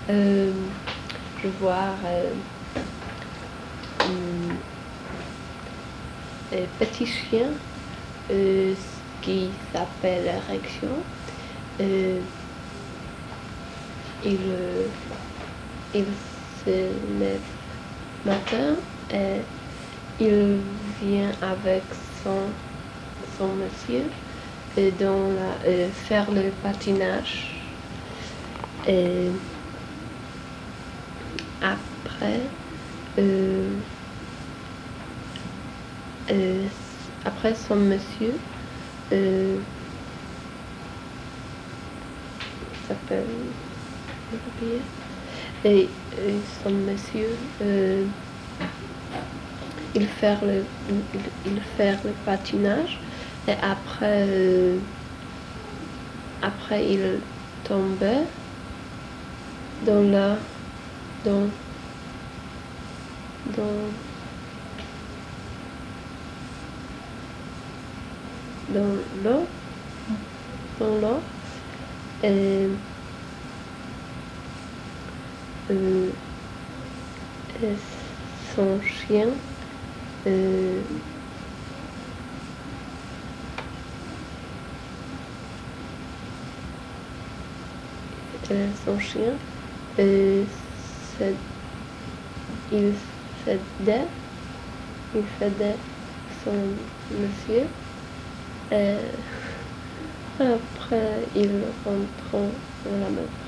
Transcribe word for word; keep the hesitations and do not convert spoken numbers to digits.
euh, je vois euh, un, un petit chien euh, qui s'appelle Érection. Euh, il, euh, il se lève matin et il vient avec son, son monsieur euh, dans la, euh, faire le patinage. Et après, euh, euh, après son monsieur euh, s'appelle et, et son monsieur euh, il fait le il, il fait le patinage et après euh, après il tombait dans la dans dans dans l'eau dans l'eau et, euh, et son chien euh, et son chien euh, c'est- il s'aidait il s'aidait son monsieur et après il rentre à la maison.